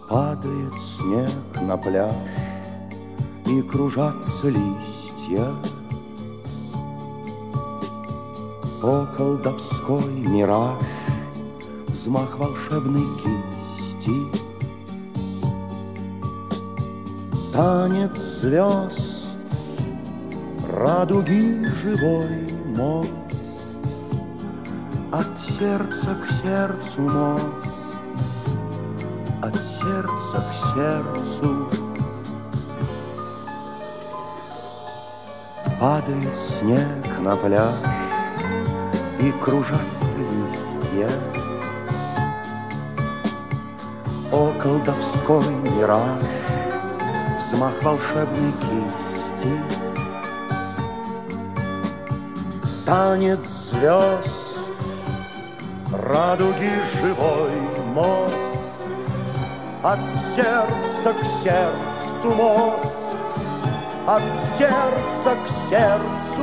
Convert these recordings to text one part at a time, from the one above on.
Падает снег на пляж, и кружатся листья. О, колдовской мираж, взмах волшебной кисти, танец звезд, радуги живой мост, от сердца к сердцу мост, от сердца к сердцу. Падает снег на пляж, и кружатся листья. О, колдовской мираж, взмах волшебной кисти, танец звезд, радуги живой мост, от сердца к сердцу мост, от сердца к сердцу.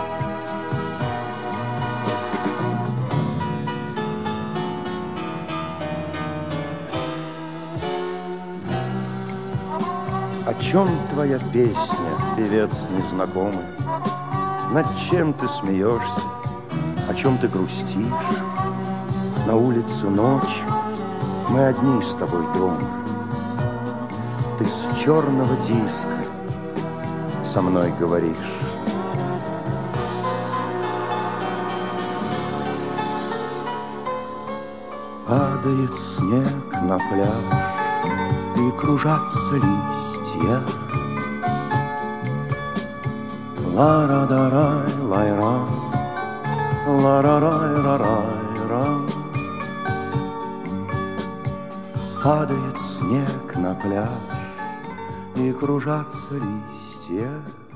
О чем твоя песня, певец незнакомый? Над чем ты смеешься? О чем ты грустишь? На улице ночь, мы одни с тобой дома. Ты с черного диска со мной говоришь. Падает снег на пляж, и кружатся листья. Ла-ра-да-рай, лай-ра, ла-ра-рай-ра-рай-ра. Падает снег на пляж, и кружатся листья.